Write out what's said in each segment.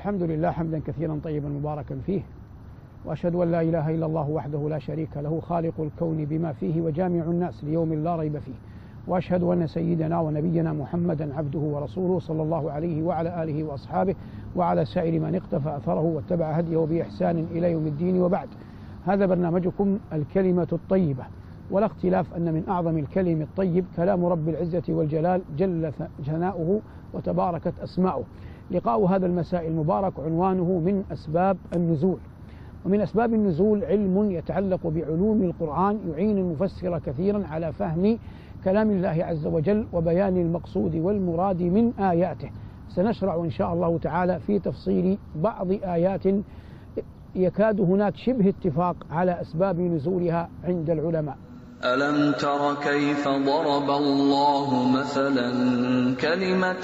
الحمد لله حمدا كثيرا طيبا مباركا فيه، وأشهد أن لا إله إلا الله وحده لا شريك له خالق الكون بما فيه وجامع الناس ليوم لا ريب فيه، وأشهد أن سيدنا ونبينا محمدا عبده ورسوله صلى الله عليه وعلى آله وأصحابه وعلى سائر من اقتفى أثره واتبع هديه بإحسان إلى يوم الدين. وبعد، هذا برنامجكم الكلمة الطيبة، ولا اختلاف أن من أعظم الكلم الطيب كلام رب العزة والجلال جل ثناؤه وتباركت أسماؤه. لقاء هذا المساء المبارك عنوانه من أسباب النزول. ومن أسباب النزول علم يتعلق بعلوم القرآن يعين المفسر كثيرا على فهم كلام الله عز وجل وبيان المقصود والمراد من آياته. سنشرع إن شاء الله تعالى في تفصيل بعض آيات يكاد هناك شبه اتفاق على أسباب نزولها عند العلماء. ألم تر كيف ضرب الله مثلا كلمة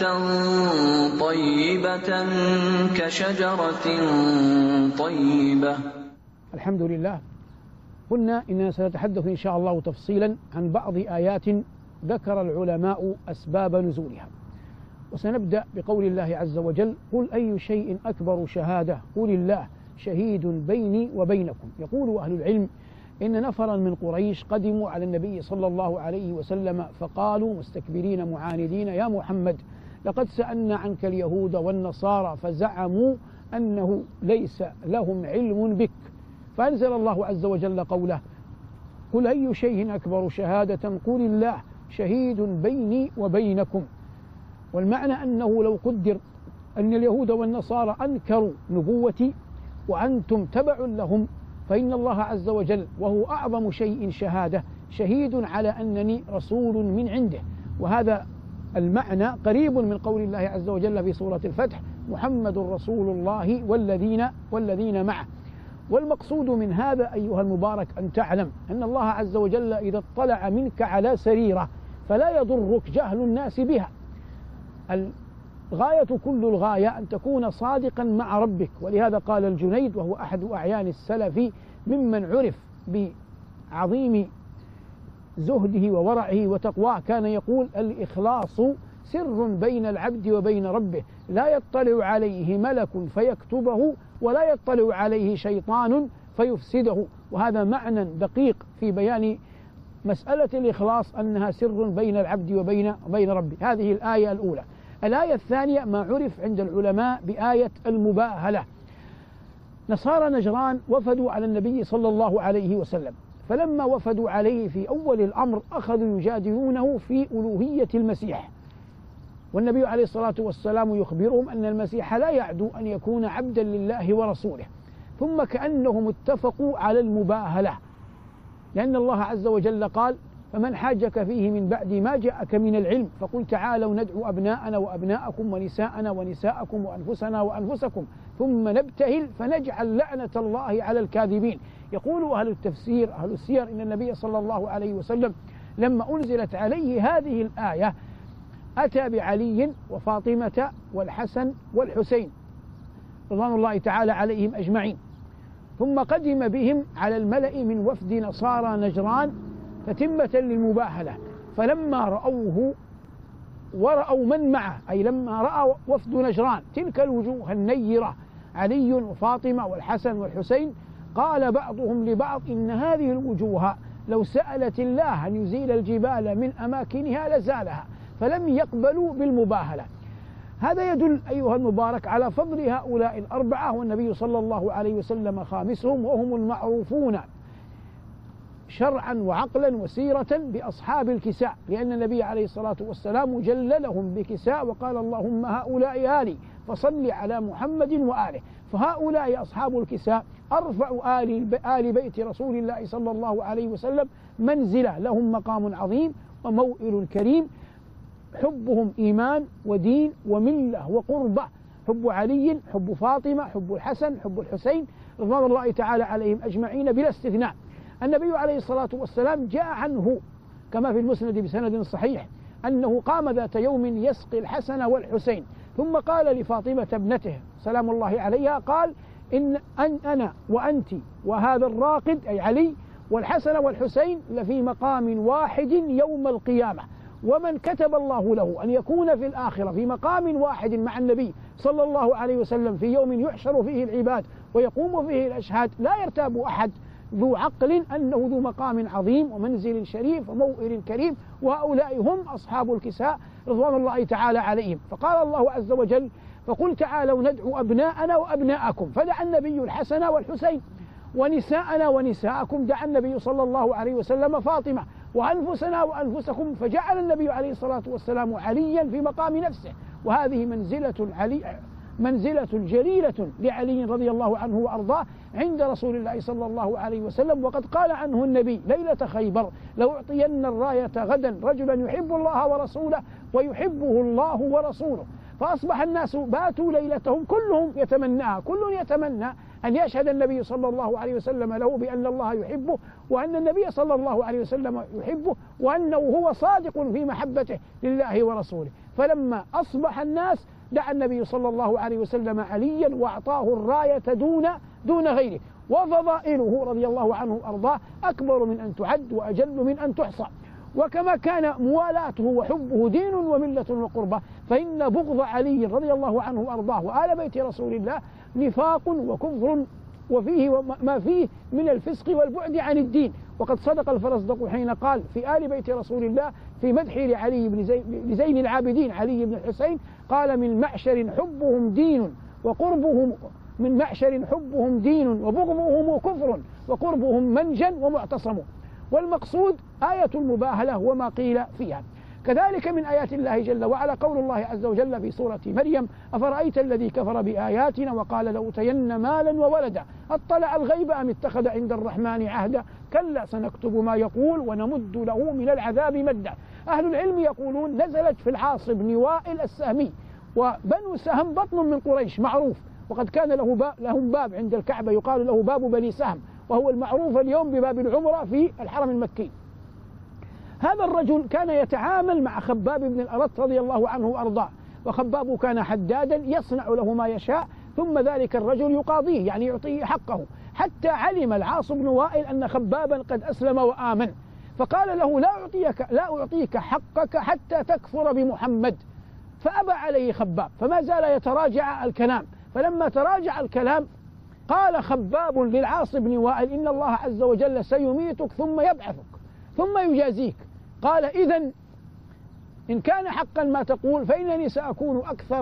طيبة كشجرة طيبة. الحمد لله. قلنا إننا سنتحدث إن شاء الله تفصيلا عن بعض آيات ذكر العلماء أسباب نزولها، وسنبدأ بقول الله عز وجل: قل أي شيء أكبر شهادة قل الله شهيد بيني وبينكم. يقول أهل العلم إن نفرا من قريش قدموا على النبي صلى الله عليه وسلم فقالوا مستكبرين معاندين: يا محمد، لقد سألنا عنك اليهود والنصارى فزعموا أنه ليس لهم علم بك. فأنزل الله عز وجل قوله: قل أي شيء أكبر شهادة قل الله شهيد بيني وبينكم. والمعنى أنه لو قدر أن اليهود والنصارى أنكروا نبوتي وأنتم تبع لهم، فإن الله عز وجل وهو أعظم شيء شهادة شهيد على أنني رسول من عنده. وهذا المعنى قريب من قول الله عز وجل في سورة الفتح: محمد رسول الله والذين معه. والمقصود من هذا أيها المبارك أن تعلم أن الله عز وجل إذا اطلع منك على سريرة فلا يضرك جهل الناس بها. الغاية كل الغاية أن تكون صادقا مع ربك. ولهذا قال الجنيد، وهو أحد أعيان السلف ممن عرف بعظيم زهده وورعه وتقواه، كان يقول: الإخلاص سر بين العبد وبين ربه، لا يطلع عليه ملك فيكتبه ولا يطلع عليه شيطان فيفسده. وهذا معنى دقيق في بيان مسألة الإخلاص، أنها سر بين العبد وبين ربه. هذه الآية الأولى. الآية الثانية ما عرف عند العلماء بآية المباهلة. نصارى نجران وفدوا على النبي صلى الله عليه وسلم، فلما وفدوا عليه في أول الأمر أخذوا يجادلونه في ألوهية المسيح، والنبي عليه الصلاة والسلام يخبرهم أن المسيح لا يعدو أن يكون عبدا لله ورسوله. ثم كأنهم اتفقوا على المباهلة، لأن الله عز وجل قال: فمن حاجك فيه من بعد ما جاءك من العلم فقل تعالوا ندعو أبناءنا وأبناءكم ونساءنا ونساءكم وأنفسنا وأنفسكم ثم نبتهل فنجعل لعنة الله على الكاذبين. يقول أهل التفسير أهل السير إن النبي صلى الله عليه وسلم لما أنزلت عليه هذه الآية أتى بعلي وفاطمة والحسن والحسين رضوان الله تعالى عليهم أجمعين، ثم قدم بهم على الملأ من وفد نصارى نجران تتمة للمباهلة. فلما رأوه ورأوا من معه، أي لما رأى وفد نجران تلك الوجوه النيرة علي وفاطمة والحسن والحسين، قال بعضهم لبعض: إن هذه الوجوه لو سألت الله أن يزيل الجبال من أماكنها لزالها، فلم يقبلوا بالمباهلة. هذا يدل أيها المبارك على فضل هؤلاء الأربعة، والنبي صلى الله عليه وسلم خامسهم، وهم المعروفون شرعا وعقلا وسيرة بأصحاب الكساء، لأن النبي عليه الصلاة والسلام جللهم بكساء وقال: اللهم هؤلاء آلي فصل على محمد وآله. فهؤلاء أصحاب الكساء أرفع آل بيت رسول الله صلى الله عليه وسلم منزلة، لهم مقام عظيم وموئل كريم، حبهم إيمان ودين وملة وقربة. حب علي، حب فاطمة، حب الحسن، حب الحسين رضوان الله تعالى عليهم أجمعين بلا استثناء. النبي عليه الصلاة والسلام جاء عنه كما في المسند بسند صحيح أنه قام ذات يوم يسقي الحسن والحسين، ثم قال لفاطمة ابنته سلام الله عليها، قال: إن أنا وأنت وهذا الراقد أي علي والحسن والحسين لفي مقام واحد يوم القيامة. ومن كتب الله له أن يكون في الآخرة في مقام واحد مع النبي صلى الله عليه وسلم في يوم يحشر فيه العباد ويقوم فيه الأشهاد لا يرتاب أحد ذو عقل أنه ذو مقام عظيم ومنزل شريف وموئل كريم، وهؤلاء هم أصحاب الكساء رضوان الله تعالى عليهم. فقال الله عز وجل: فقل تعالوا ندعو أبناءنا وأبناءكم، فدعا النبي الحسن والحسين، ونساءنا ونساءكم، دعا النبي صلى الله عليه وسلم فاطمة، وأنفسنا وأنفسكم، فجعل النبي عليه الصلاة والسلام عليا في مقام نفسه. وهذه منزلة جليلة لعلي رضي الله عنه وأرضاه عند رسول الله صلى الله عليه وسلم. وقد قال عنه النبي ليلة خيبر: لو أعطين الراية غدا رجلا يحب الله ورسوله ويحبه الله ورسوله. فأصبح الناس باتوا ليلتهم كلهم يتمناها، كل يتمنى أن يشهد النبي صلى الله عليه وسلم له بأن الله يحبه، وأن النبي صلى الله عليه وسلم يحبه، وأنه هو صادق في محبته لله ورسوله. فلما أصبح الناس دعا النبي صلى الله عليه وسلم عليا وأعطاه الراية دون غيره. وفضائله رضي الله عنه وأرضاه أكبر من أن تعد وأجل من أن تحصى. وكما كان موالاته وحبه دين وملة وقربة، فإن بغض علي رضي الله عنه وأرضاه وآل بيت رسول الله نفاق وكفر وفيه ما فيه من الفسق والبعد عن الدين. وقد صدق الفرزدق حين قال في آل بيت رسول الله في مدحه لعلي بن زين العابدين علي بن الحسين، قال: من معشر حبهم دين وقربهم من معشر حبهم دين وبغضهم كفر وقربهم منجا ومعتصم. والمقصود آية المباهلة وما قيل فيها. كذلك من آيات الله جل وعلا قول الله عز وجل في سورة مريم: أفرأيت الذي كفر بآياتنا وقال لأوتين مالا وولدا أطلع الغيب أم اتخذ عند الرحمن عهدا كلا سنكتب ما يقول ونمد له من العذاب مدا. أهل العلم يقولون نزلت في العاص بن وائل السهمي، وبنو سهم بطن من قريش معروف، وقد كان لهم باب عند الكعبة يقال له باب بني سهم، وهو المعروف اليوم بباب العمرة في الحرم المكي. هذا الرجل كان يتعامل مع خباب بن الأرت رضي الله عنه وأرضاه، وخباب كان حدادا يصنع له ما يشاء، ثم ذلك الرجل يقاضيه يعني يعطيه حقه، حتى علم العاص بن وائل أن خبابا قد أسلم وآمن، فقال له: لا أعطيك حقك حتى تكفر بمحمد. فأبى عليه خباب، فما زال يتراجع الكلام. فلما تراجع الكلام قال خباب للعاص بن وائل: إن الله عز وجل سيميتك ثم يبعثك ثم يجازيك. قال: إذن إن كان حقا ما تقول فإنني سأكون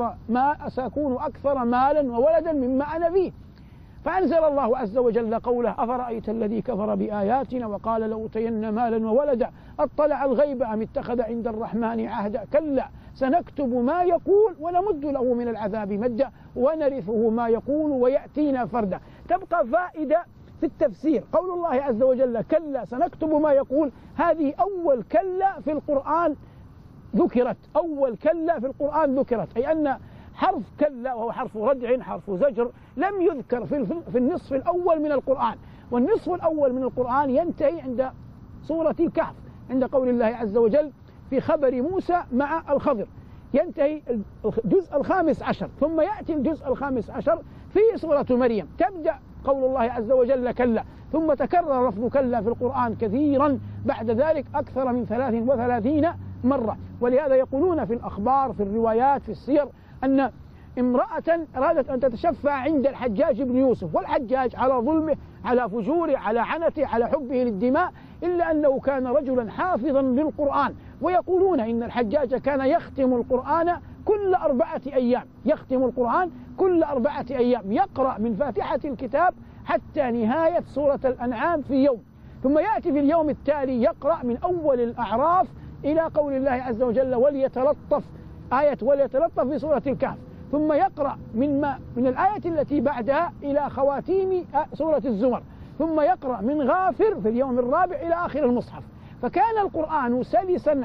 أكثر مالا وولدا مما أنا فيه. فأنزل الله عز وجل قوله: أفرأيت الذي كفر بآياتنا وقال لأوتين مالا وولدا أطلع الغيب أم اتخذ عند الرحمن عهدا كلا سنكتب ما يقول ونمد له من العذاب مدا ونرثه ما يقول ويأتينا فردا. تبقى فائدة في التفسير قول الله عز وجل: كلا سنكتب ما يقول. هذه أول كلا في القرآن ذكرت، أول كلا في القرآن ذكرت، أي أن حرف كلا وهو حرف ردع حرف زجر لم يذكر في النصف الأول من القرآن. والنصف الأول من القرآن ينتهي عند سورة الكهف، عند قول الله عز وجل في خبر موسى مع الخضر، ينتهي الجزء 15، ثم يأتي الجزء 15 في سورة مريم، تبدأ قول الله عز وجل كلا، ثم تكرر لفظ كلا في القرآن كثيرا بعد ذلك أكثر من 33 مرة. ولهذا يقولون في الأخبار في الروايات في السير أن امرأة أرادت أن تتشفع عند الحجاج بن يوسف، والحجاج على ظلمه على فجوره على عنته على حبه للدماء، إلا أنه كان رجلا حافظا للقرآن. ويقولون إن الحجاج كان يختم القرآن كل 4 أيام، يختم القرآن كل 4 أيام، يقرأ من فاتحة الكتاب حتى نهاية سورة الأنعام في يوم، ثم يأتي في اليوم التالي يقرأ من أول الأعراف إلى قول الله عز وجل وليتلطف، آية وليتلطف في سورة الكهف، ثم يقرأ من الآية التي بعدها إلى خواتيم سورة الزمر، ثم يقرأ من غافر في اليوم الرابع إلى آخر المصحف. فكان القرآن سلسا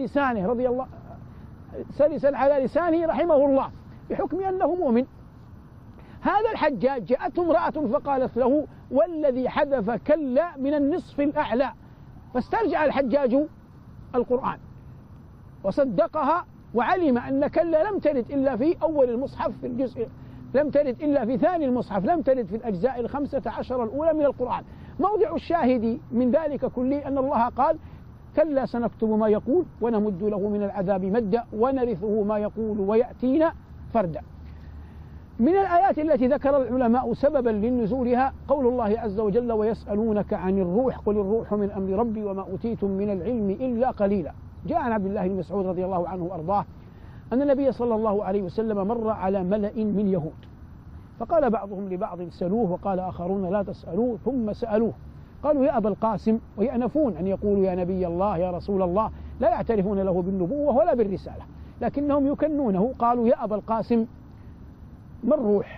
على لسانه رحمه الله بحكم أنه مؤمن. هذا الحجاج جاءته امرأة فقالت له: والذي حذف كلا من النصف الأعلى. فاسترجع الحجاج القرآن وصدقها، وعلم أن كلا لم ترد إلا في أول المصحف في الجزء، لم ترد إلا في ثاني المصحف، لم ترد في الأجزاء 15 الأولى من القرآن. موضع الشاهد من ذلك كله أن الله قال: كلا سنكتب ما يقول ونمد له من العذاب مدا ونرثه ما يقول ويأتينا فردا. من الآيات التي ذكر العلماء سببا لنزولها قول الله عز وجل ويسألونك عن الروح قل الروح من أمر ربي وما أوتيتم من العلم إلا قليلا. جاء عن عبد الله بن مسعود رضي الله عنه وأرضاه أن النبي صلى الله عليه وسلم مر على ملأ من يهود فقال بعضهم لبعض سلوه وقال آخرون لا تسألوه ثم سألوه قالوا يا أبا القاسم ويأنفون أن يقولوا يا نبي الله يا رسول الله لا يعترفون له بالنبوة ولا بالرسالة لكنهم يكنونه قالوا يا أبا القاسم ما الروح؟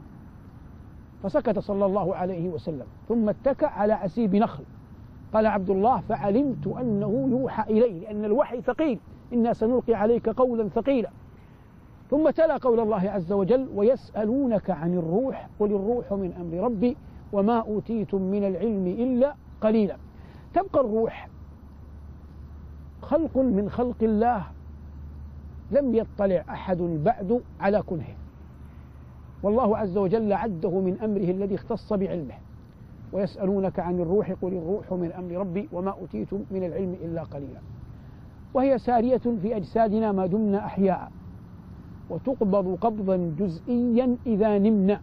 فسكت صلى الله عليه وسلم ثم اتكأ على عسيب نخل. قال عبد الله فعلمت أنه يوحى إليه لأن الوحي ثقيل إنا سنلقي عليك قولا ثقيلا. ثم تلا قول الله عز وجل ويسألونك عن الروح قل الروح من أمر ربي وما أوتيتم من العلم إلا قليلا. تبقى الروح خلق من خلق الله لم يطلع أحد بعد على كنهه والله عز وجل عده من أمره الذي اختص بعلمه. ويسألونك عن الروح قل الروح من أمر ربي وما أوتيتم من العلم إلا قليلا. وهي سارية في أجسادنا ما دمنا أحياء وتقبض قبضا جزئيا إذا نمنا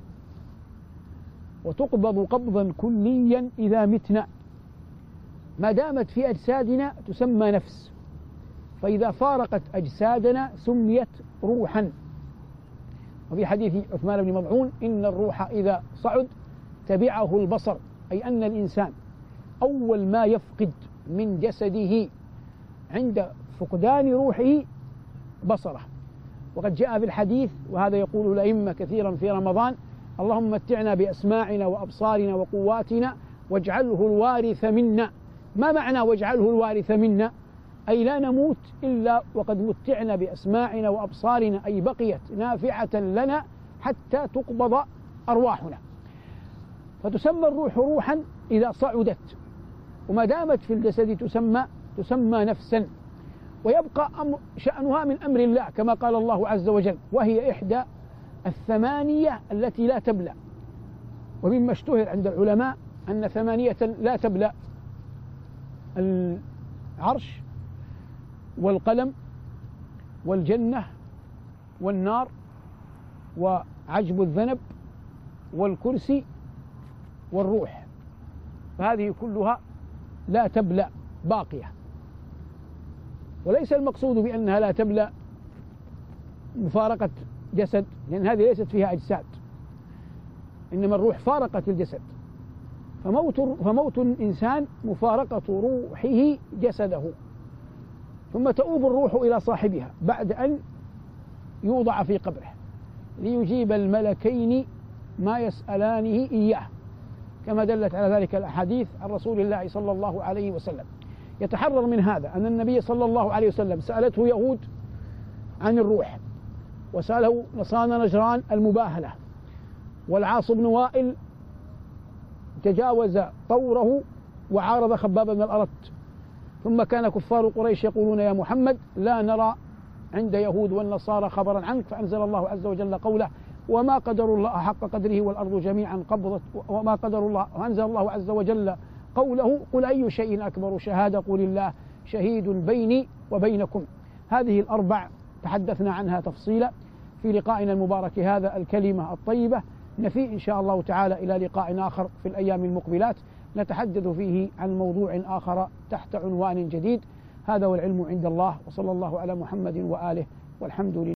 وتقبض قبضا كليا إذا متنا. ما دامت في أجسادنا تسمى نفس فإذا فارقت أجسادنا سميت روحا. وفي حديث عثمان بن مضعون إن الروح إذا صعد تبعه البصر أي أن الإنسان أول ما يفقد من جسده عند فقدان روحه بصره. وقد جاء في الحديث وهذا يقول الأئمة كثيرا في رمضان اللهم متعنا بأسماعنا وأبصارنا وقواتنا واجعله الوارث منا. ما معنى واجعله الوارث منا؟ أي لا نموت إلا وقد متعنا بأسماعنا وأبصارنا أي بقيت نافعة لنا حتى تقبض أرواحنا. فتسمى الروح روحا إذا صعدت وما دامت في الجسد تسمى نفسا. ويبقى شأنها من أمر الله كما قال الله عز وجل وهي إحدى الثمانية التي لا تبلى. ومما اشتهر عند العلماء أن ثمانية لا تبلى العرش والقلم والجنة والنار وعجب الذنب والكرسي والروح. فهذه كلها لا تبلى باقية. وليس المقصود بأنها لا تبلى مفارقة جسد لأن هذه ليست فيها أجساد إنما الروح فارقت الجسد. فموت الإنسان مفارقة روحه جسده ثم تؤوب الروح إلى صاحبها بعد أن يوضع في قبره ليجيب الملكين ما يسألانه إياه كما دلت على ذلك الأحاديث عن رسول الله صلى الله عليه وسلم. يتحرر من هذا أن النبي صلى الله عليه وسلم سألته يهود عن الروح وسأله نصارى نجران المباهلة والعاص بن وائل تجاوز طوره وعارض خباب بن الأرت. ثم كان كفار قريش يقولون يا محمد لا نرى عند يهود والنصارى خبرا عنك فأنزل الله عز وجل قوله وما قدر الله حق قدره والأرض جميعا قبضت وما قدر الله. وأنزل الله عز وجل قوله قل أي شيء أكبر شهادة قل الله شهيد بيني وبينكم. هذه الأربع تحدثنا عنها تفصيلا في لقائنا المبارك هذا الكلمة الطيبة. نفي إن شاء الله تعالى إلى لقاء آخر في الأيام المقبلات نتحدث فيه عن موضوع آخر تحت عنوان جديد. هذا والعلم عند الله وصلى الله على محمد وآله والحمد لله.